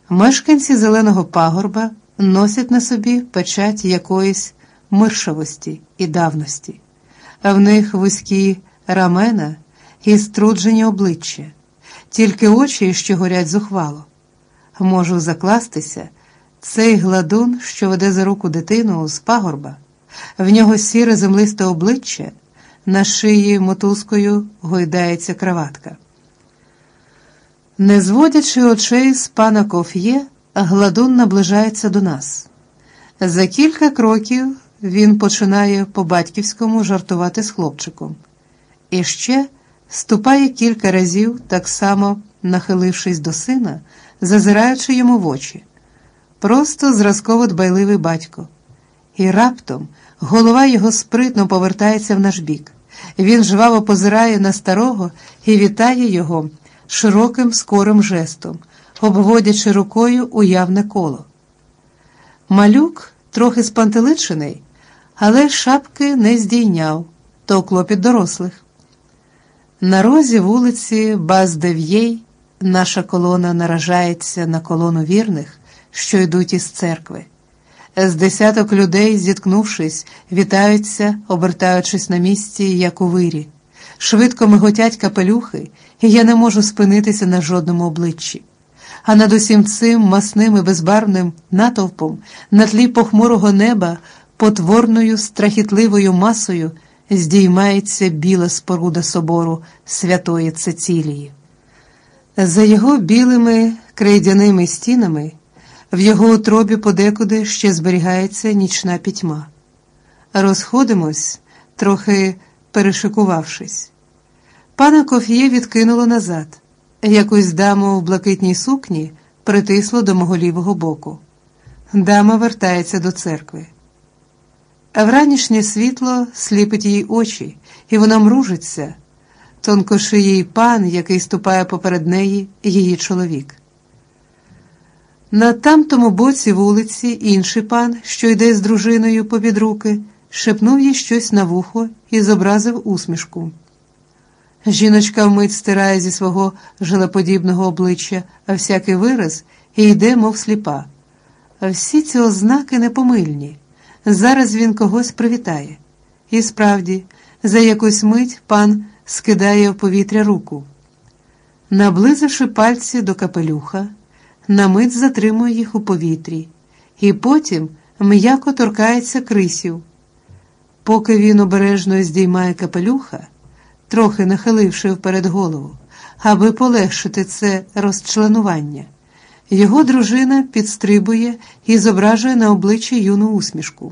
Мешканці Зеленого пагорба носять на собі печать якоїсь миршавості і давності. В них вузькі рамена і струджені обличчя, тільки очі, що горять зухвало. Можу закластися, цей гладун, що веде за руку дитину з пагорба, в нього сіре землисте обличчя, на шиї мотузкою гойдається краватка. Не зводячи очей з пана Коф'є, гладун наближається до нас. За кілька кроків він починає по-батьківському жартувати з хлопчиком. І ще ступає кілька разів, так само нахилившись до сина, зазираючи йому в очі. Просто зразково дбайливий батько. І раптом голова його спритно повертається в наш бік. Він жваво позирає на старого і вітає його широким скорим жестом, обводячи рукою уявне коло. Малюк, трохи спантеличений, але шапки не здійняв, то клопіт дорослих. На розі вулиці Баз-Дев'єй наша колона наражається на колону вірних, що йдуть із церкви. З десяток людей, зіткнувшись, вітаються, обертаючись на місці, як у вирі. Швидко миготять капелюхи, і я не можу спинитися на жодному обличчі. А над усім цим масним і безбарвним натовпом, на тлі похмурого неба, потворною страхітливою масою здіймається біла споруда собору Святої Цецилії. За його білими крейдяними стінами в його утробі подекуди ще зберігається нічна пітьма. Розходимось, трохи перешикувавшись. Пана Коф'є відкинуло назад. Якусь даму в блакитній сукні притисло до мого лівого боку. Дама вертається до церкви. Вранішнє світло сліпить їй очі, і вона мружиться. Тонкошиїй пан, який ступає поперед неї, її чоловік. На тамтому боці вулиці інший пан, що йде з дружиною попід руки, шепнув їй щось на вухо і зобразив усмішку. Жіночка вмить стирає зі свого жилеподібного обличчя всякий вираз і йде, мов сліпа. Всі ці ознаки непомильні. Зараз він когось привітає. І справді, за якусь мить пан скидає в повітря руку. Наблизивши пальці до капелюха, на мить затримує їх у повітрі, і потім м'яко торкається крисів. Поки він обережно здіймає капелюха, трохи нахиливши вперед голову, аби полегшити це розчленування, його дружина підстрибує і зображує на обличчі юну усмішку.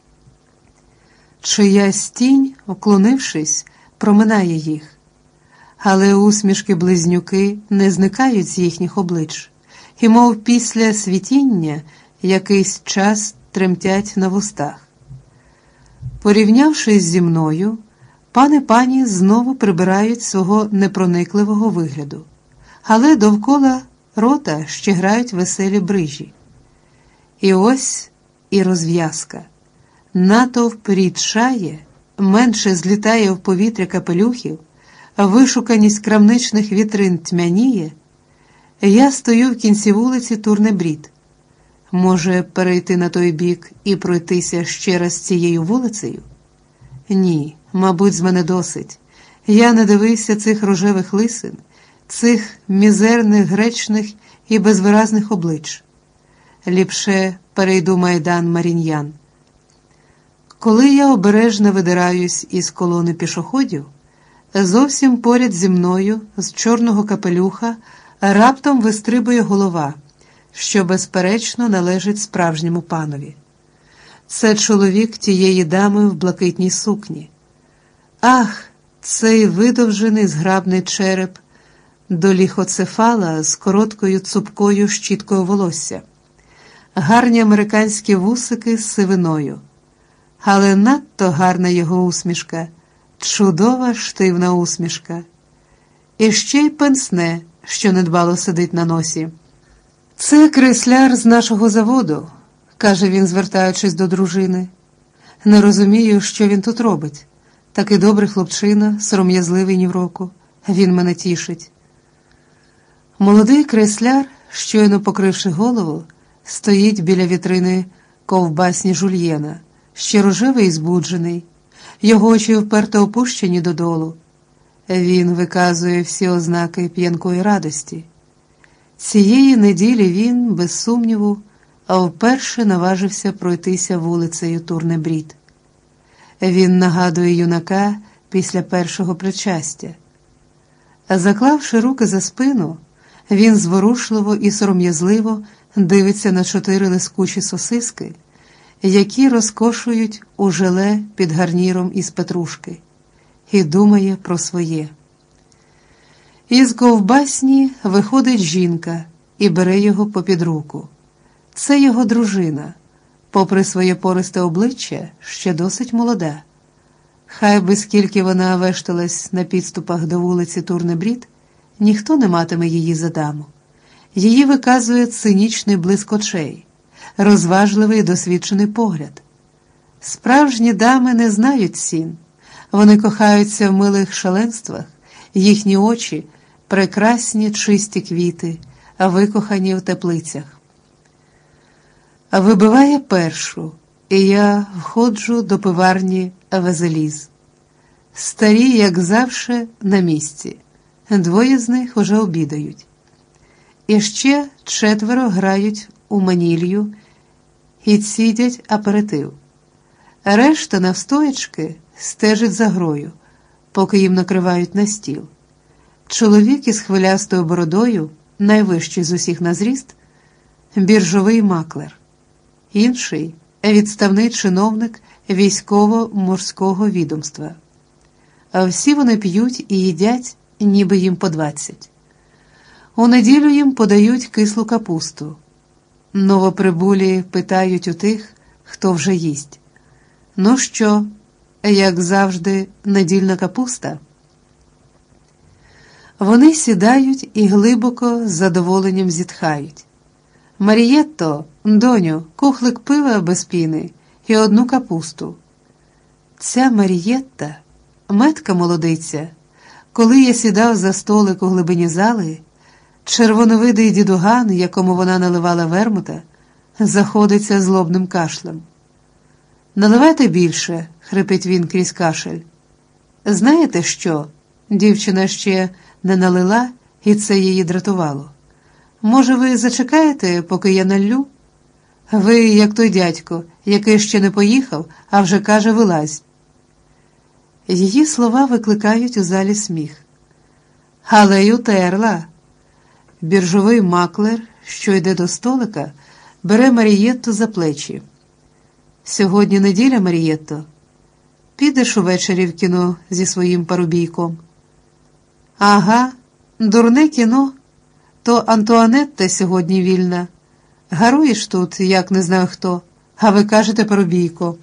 Чиясь тінь, оклонившись, проминає їх, але усмішки-близнюки не зникають з їхніх облич, і, мов після світіння, якийсь час тремтять на вустах. Порівнявшись зі мною, пан і пані знову прибирають свого непроникливого вигляду, але довкола рота ще грають веселі брижі. І ось і розв'язка. Натовп рідшає, менше злітає в повітря капелюхів, вишуканість крамничних вітрин тьмяніє. Я стою в кінці вулиці Турнебрід. Може, перейти на той бік і пройтися ще раз цією вулицею? Ні, мабуть, з мене досить. Я не дивився цих рожевих лисин, цих мізерних, гречних і безвиразних облич. Ліпше перейду Майдан Маріньян. Коли я обережно видираюсь із колони пішоходів, зовсім поряд зі мною, з чорного капелюха, раптом вистрибує голова, що, безперечно, належить справжньому панові. Це чоловік тієї дами в блакитній сукні. Ах, цей видовжений зграбний череп доліхоцефала з короткою цупкою щіткою волосся, гарні американські вусики з сивиною, але надто гарна його усмішка, чудова штивна усмішка. І ще й пенсне, що недбало сидить на носі. «Це кресляр з нашого заводу», – каже він, звертаючись до дружини. «Не розумію, що він тут робить. Такий добрий хлопчина, сором'язливий ні в року. Він мене тішить». Молодий кресляр, щойно покривши голову, стоїть біля вітрини ковбасні жульєна, ще рожевий і збуджений, його очі вперто опущені додолу. Він виказує всі ознаки п'янкої радості. Цієї неділі він, без сумніву, вперше наважився пройтися вулицею Турне-Брід. Він нагадує юнака після першого причастя. Заклавши руки за спину, він зворушливо і сором'язливо дивиться на 4 лискучі сосиски, які розкошують у желе під гарніром із петрушки, і думає про своє. Із ковбасні виходить жінка і бере його попід руку. Це його дружина, попри своє пористе обличчя, ще досить молода. Хай би скільки вона вешталась на підступах до вулиці Турне-Брід, ніхто не матиме її за даму. Її виказує цинічний блиск очей, розважливий і досвідчений погляд. Справжні дами не знають цін. Вони кохаються в милих шаленствах, їхні очі – прекрасні чисті квіти, викохані в теплицях. Вибиває першу, і я входжу до пиварні Везеліз. Старі, як завше, на місці. 2 з них уже обідають. І ще 4 грають у манілью і цідять аперитив. Решта навстоячки стежить за грою, поки їм накривають на стіл. Чоловік із хвилястою бородою, найвищий з усіх на зріст, біржовий маклер. Інший – відставний чиновник військово-морського відомства. А всі вони п'ють і їдять, ніби їм по 20. У неділю їм подають кислу капусту. Новоприбулі питають у тих, хто вже їсть. Ну що, як завжди, недільна капуста? Вони сідають і глибоко з задоволенням зітхають. Марієтто, доню, кухлик пива без піни і 1 капусту. Ця Марієтта, метка молодиця, коли я сідав за столик у глибині зали, червоновидий дідуган, якому вона наливала вермута, заходиться злобним кашлем. «Наливайте більше», – хрипить він крізь кашель. «Знаєте що?» Дівчина ще не налила, і це її дратувало. «Може, ви зачекаєте, поки я наллю? Ви, як той дядько, який ще не поїхав, а вже каже «вилазь». Її слова викликають у залі сміх. «Але й утерла!» Біржовий маклер, що йде до столика, бере Марієтту за плечі. «Сьогодні неділя, Марієтто. Підеш увечері в кіно зі своїм парубійком?» «Ага, дурне кіно. То Антуанетта сьогодні вільна. Гаруєш тут, як не знаю хто, а ви кажете парубійко».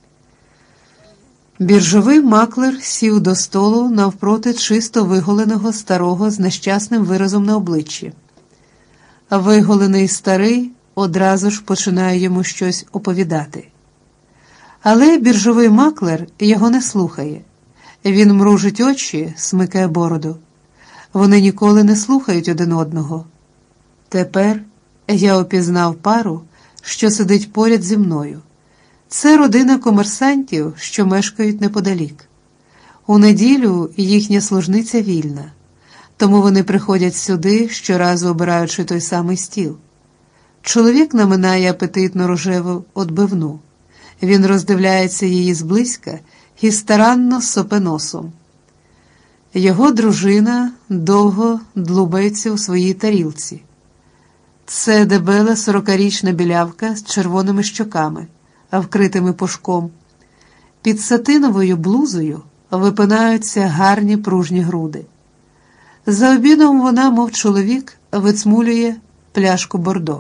Біржовий маклер сів до столу навпроти чисто виголеного старого з нещасним виразом на обличчі. Виголений старий одразу ж починає йому щось оповідати. Але біржовий маклер його не слухає. Він мружить очі, смикає бороду. Вони ніколи не слухають один одного. Тепер я опізнав пару, що сидить поряд зі мною. Це родина комерсантів, що мешкають неподалік. У неділю їхня служниця вільна, тому вони приходять сюди, щоразу обираючи той самий стіл. Чоловік наминає апетитно рожеву отбивну. Він роздивляється її зблизька і старанно сопе носом. Його дружина довго длубається у своїй тарілці. Це дебела 40-річна білявка з червоними щоками, вкритими пушком. Під сатиновою блузою випинаються гарні пружні груди. За обідом вона, мов чоловік, вицмулює пляшку бордо.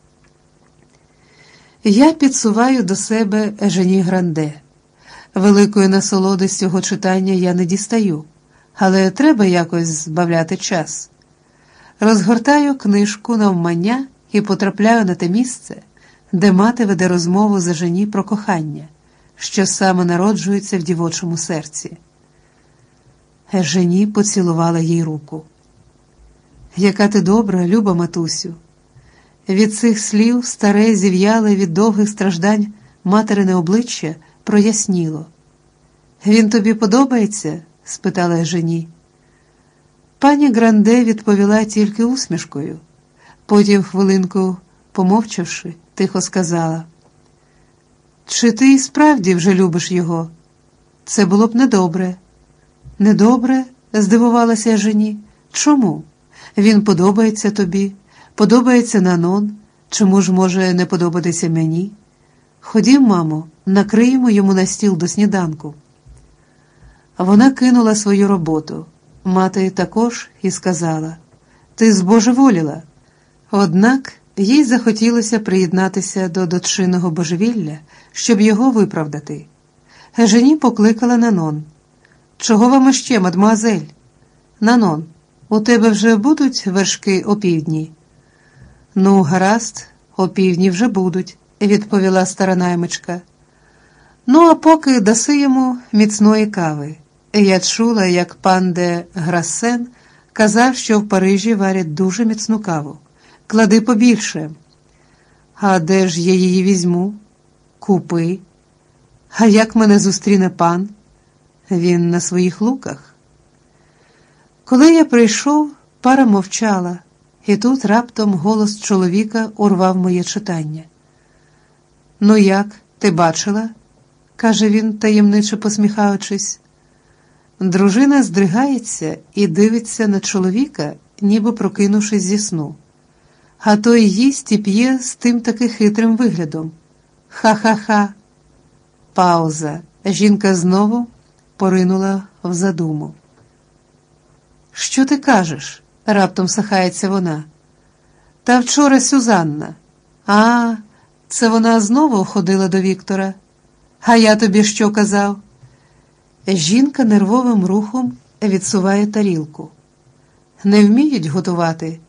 Я підсуваю до себе Ежені Гранде. Великої насолоди з цього читання я не дістаю, але треба якось збавляти час. Розгортаю книжку навмання і потрапляю на те місце, де мати веде розмову з Ежені про кохання, що саме народжується в дівочому серці. Ежені поцілувала їй руку. «Яка ти добра, люба матусю, Від цих слів старе зів'яле від довгих страждань материне обличчя проясніло. «Він тобі подобається?» – спитала Жені. Пані Гранде відповіла тільки усмішкою. Потім, хвилинку помовчавши, тихо сказала: «Чи ти і справді вже любиш його? Це було б недобре». «Недобре?» – здивувалася Жені. «Чому? Він подобається тобі, подобається Нанон. Чому ж може не подобатися мені? Ходім, мамо, накриємо йому на стіл до сніданку». Вона кинула свою роботу. Мати також і сказала: «Ти збожеволіла». Однак їй захотілося приєднатися до дочинного божевілля, щоб його виправдати. Жені покликала Нанон. «Чого вам іще, мадмуазель?» «Нанон, у тебе вже будуть вершки опівдні?» «Ну, гаразд, опівдні вже будуть», – відповіла стара наймичка. «Ну, а поки даси йому міцної кави. Я чула, як пан де Грассен казав, що в Парижі варять дуже міцну каву. Клади побільше». «А де ж я її візьму?» «Купи». «А як мене зустріне пан?» «Він на своїх луках». Коли я прийшов, пара мовчала, і тут раптом голос чоловіка урвав моє читання. «Ну як, ти бачила?» – каже він, таємниче посміхаючись. Дружина здригається і дивиться на чоловіка, ніби прокинувшись зі сну. А той їсть і п'є з тим таки хитрим виглядом. Ха-ха-ха. Пауза. Жінка знову поринула в задуму. «Що ти кажеш?» – раптом сахається вона. «Та вчора Сюзанна». «А, це вона знову ходила до Віктора. А я тобі що казав?» Жінка нервовим рухом відсуває тарілку. «Не вміють готувати?»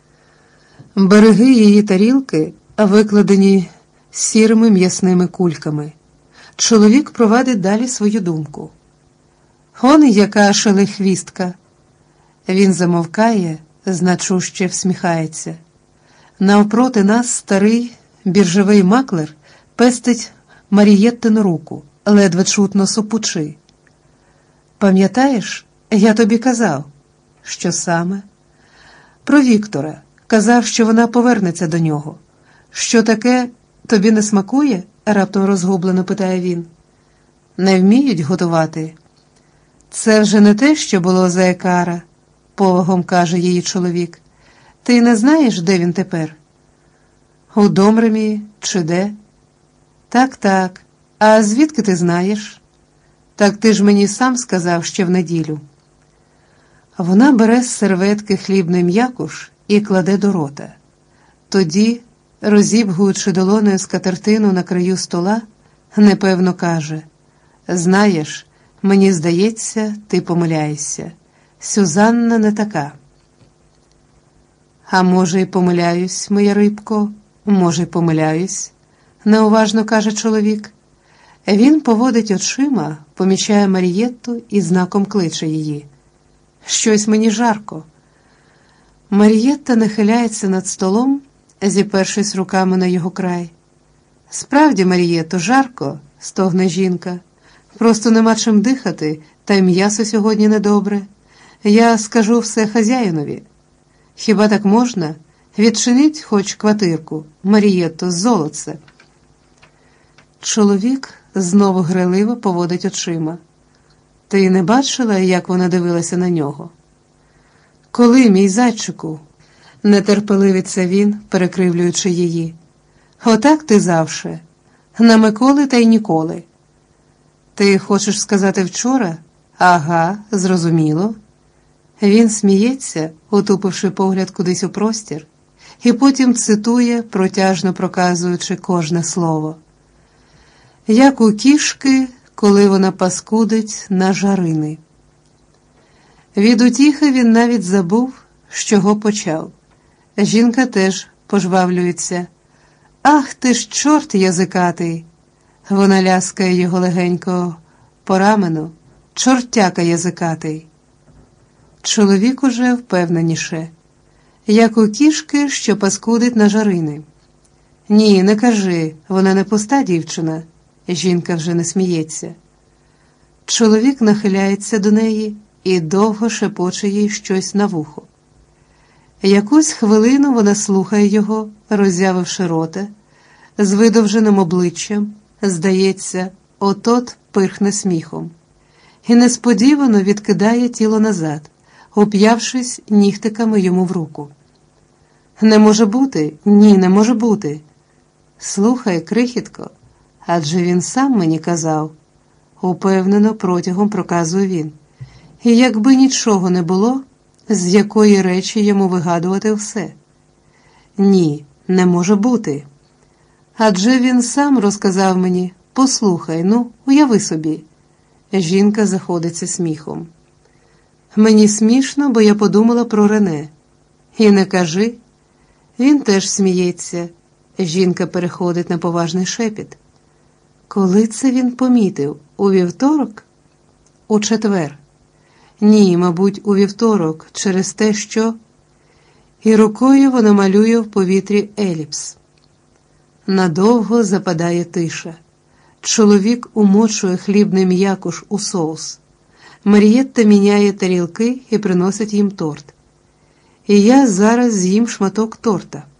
Береги її тарілки викладені сірими м'ясними кульками. Чоловік провадить далі свою думку. «Он яка шелехвістка!» Він замовкає, значуще всміхається. Навпроти нас старий біржовий маклер пестить Марієттину руку, ледве чутно сопучи. «Пам'ятаєш, я тобі казав?» «Що саме?» «Про Віктора. Казав, що вона повернеться до нього». «Що таке, тобі не смакує?» – раптом розгублено питає він. «Не вміють готувати?» «Це вже не те, що було за Екара», – повагом каже її чоловік. «Ти не знаєш, де він тепер?» «У Домремі чи де?» «Так. А звідки ти знаєш?» «Так ти ж мені сам сказав, що в неділю». Вона бере з серветки хлібний м'якуш і кладе до рота. Тоді, розібгуючи долоною скатертину на краю стола, непевно каже: «Знаєш, мені здається, ти помиляєшся. Сюзанна не така». «А може, й помиляюсь, моя рибко, може, й помиляюсь», – неуважно каже чоловік. Він поводить очима, помічає Марієтту і знаком кличе її. «Щось мені жарко». Марієтта нахиляється над столом, зіпершись руками на його край. «Справді, Марієтто, жарко», – стогне жінка. «Просто нема чим дихати, та й м'ясо сьогодні недобре. Я скажу все хазяїнові». «Хіба так можна? Відчиніть хоч квартирку, Марієтто, золоце». Чоловік знову грайливо поводить очима. «Ти не бачила, як вона дивилася на нього?» «Коли, мій зайчику?» – нетерпеливиться він, перекривлюючи її. «Отак ти завше. На Миколи та й ніколи». «Ти хочеш сказати вчора?» «Ага, зрозуміло». Він сміється, утупивши погляд кудись у простір, і потім цитує, протяжно проказуючи кожне слово. «Як у кішки, коли вона паскудить на жарини». Від утіхи він навіть забув, з чого почав. Жінка теж пожвавлюється. «Ах ти ж, чорт язикатий!» Вона ляскає його легенько по рамену. «Чортяка язикатий!» Чоловік уже впевненіше. як у кішки, що паскудить на жарини. Ні, не кажи, вона не пуста дівчина. Жінка вже не сміється. Чоловік нахиляється до неї і довго шепоче їй щось на вухо. Якусь хвилину вона слухає його, роззявивши рота, з видовженим обличчям, здається, от-от пирхне сміхом, і несподівано відкидає тіло назад, уп'явшись нігтиками йому в руку. «Не може бути, ні, не може бути. Слухай, крихітко, адже він сам мені казав», упевнено протягом проказує він. І якби нічого не було, з якої речі йому вигадувати все? Ні, не може бути. Адже він сам розказав мені, послухай, ну, уяви собі. Жінка заходиться сміхом. Мені смішно, бо я подумала про Рене. І не кажи. Він теж сміється. Жінка переходить на поважний шепіт. Коли це він помітив? У вівторок? У четвер. Ні, мабуть, у вівторок, через те, що... І рукою вона малює в повітрі еліпс. Надовго западає тиша. Чоловік умочує хлібний м'якуш у соус. Марієтта міняє тарілки і приносить їм торт. І я зараз з'їм шматок торта.